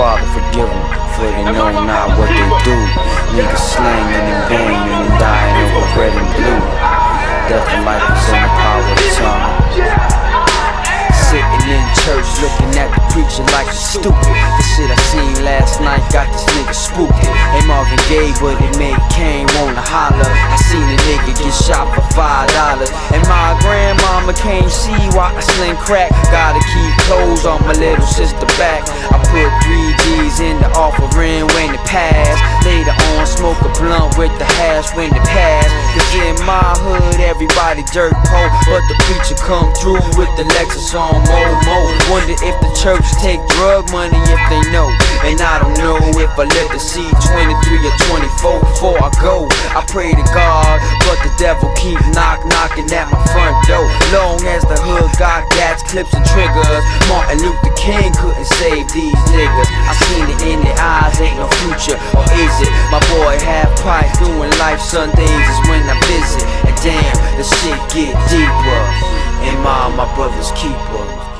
Father, forgive them, for they know not what they do. Niggas slanging and banging and dying over red and blue. Death and life is in the power of the tongue. Sitting in church looking at the preacher like he's stupid. The shit I seen last night got this nigga spooked. Ain't Marvin Gaye, but it made Kane wanna holler. I seen a nigga get shot for $5, and my grandmama can't see why I sling crack. Gotta keep clothes on my little sister back. I put 3 G's in the offering when it passed. Later on, smoke a blunt with the hash when it passed. Cause in my hood, everybody dirt poor, but the preacher come through with the Lexus on Momo. Wonder if the church take drug money if they know. And I don't know if I live to see 23 or 24 before I go. I pray to God, but the devil keep knocking at my front door. Long as the hood got gats, clips and triggers, Martin Luther King couldn't save these niggas. I seen it in their eyes, ain't no future, or is it? My boy half pipe doing life Sundays is when I visit. And damn, the shit get deeper, and my brother's keeper.